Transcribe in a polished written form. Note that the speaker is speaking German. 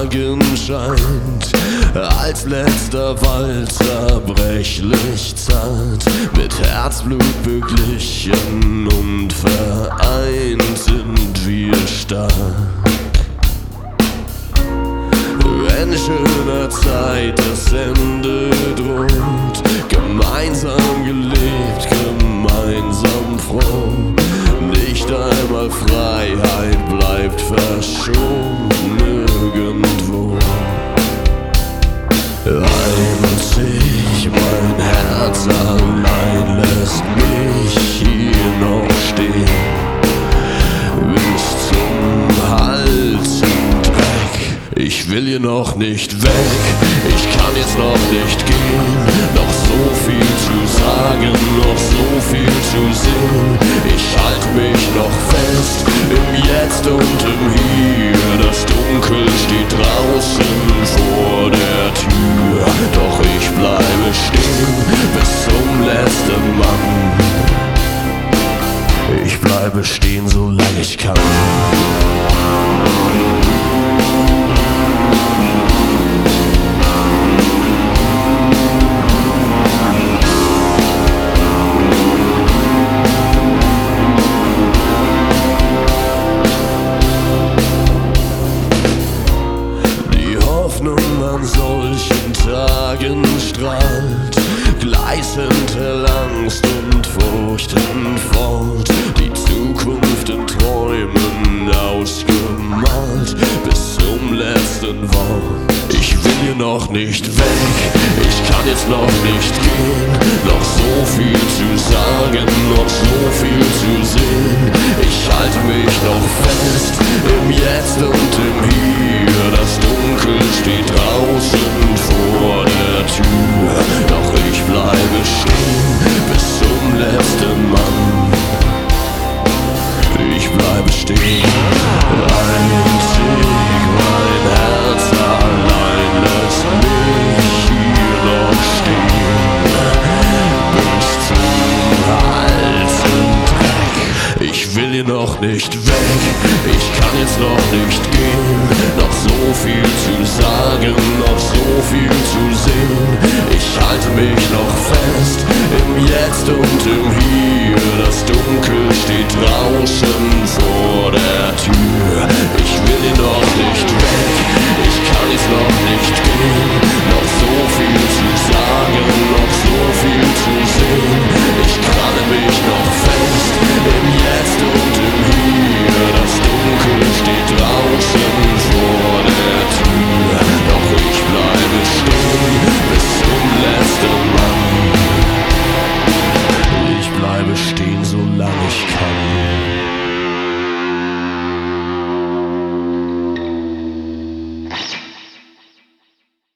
Tagen scheint, als letzter Wald zerbrechlich zart, mit Herzblut beglichen und vereint sind wir stark. Wenn schöner Zeit das Ende droht, gemeinsam gelebt, gemeinsam froh, nicht einmal Freiheit bleibt verschont nirgendwo. Einzig mein Herz allein lässt mich hier noch stehen, bis zum Hals im Dreck. Ich will hier noch nicht weg, ich kann jetzt noch nicht gehen, noch so viel zu sagen, noch so viel zu sehen. Ich halte mich noch fest im Jetzt und im Hier, das Dunkel steht draußen vor der Tür, doch ich bleibe stehen bis zum letzten Mann. Ich bleibe stehen, solange ich kann. An solchen Tagen strahlt, gleißend Angst und Furcht hinfort, die Zukunft in Träumen ausgemalt, bis zum letzten Wort. Ich will hier noch nicht weg, ich kann jetzt noch nicht gehen, noch so viel zu sagen, noch so viel zu sehen. Ich halte mich noch fest im Jetzt und im Hier, das Dunkel steht draußen vor der Tür, doch ich bleibe stehen bis zum letzten Mann. Ich bleibe stehen, einzig mein Herz allein lässt mich hier noch stehen, bis zum Hals im Dreck. Ich will hier noch nicht weg, ich kann jetzt noch nicht gehen, noch so viel zu sagen, noch so viel zu sehen. Ich halte mich noch fest im Jetzt und im